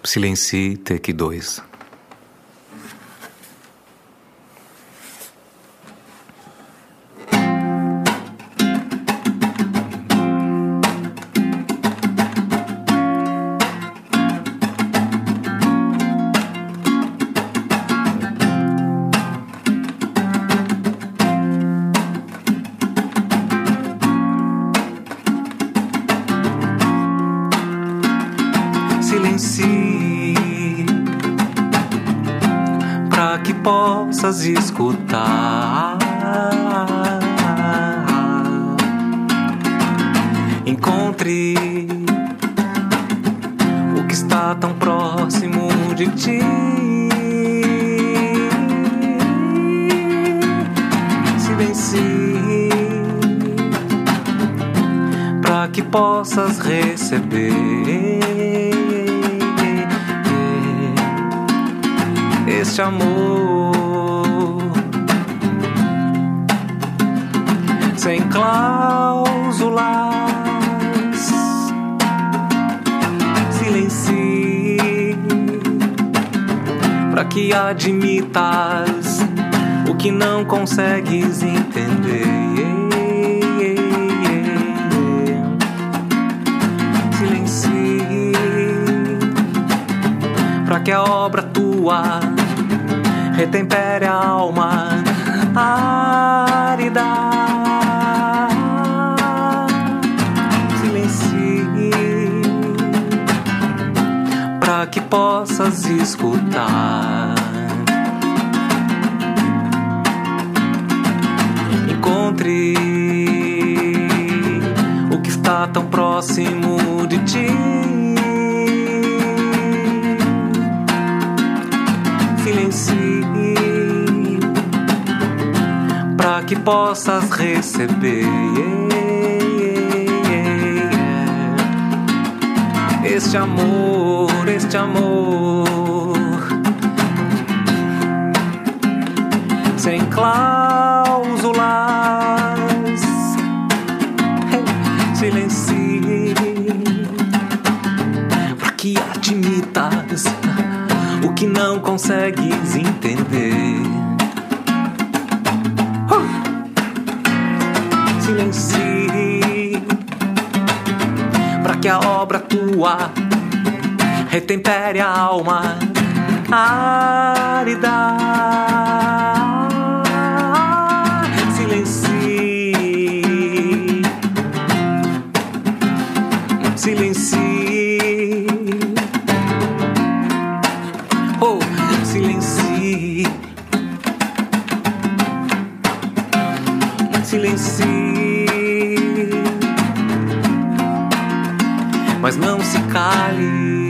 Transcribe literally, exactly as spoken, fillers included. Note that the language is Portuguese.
Silencie, take dois. Silencie, pra que possas escutar. Encontre o que está tão próximo de ti. Silencie, pra que possas receber este amor sem cláusulas. Silencie, pra que admitas o que não consegues entender. Silencie, pra que a obra tua retempere a alma árida. Silencie, pra que possas escutar. Encontre o que está tão próximo de ti. Silencie, pra que possas receber este amor, este amor sem cláusulas. Silencie, pra que admitas o que não consegues entender. Uh! Silencie, pra que a obra tua retempere a alma árida. Silencie, silencie. Oh, silencie, silencie, mas não se cale.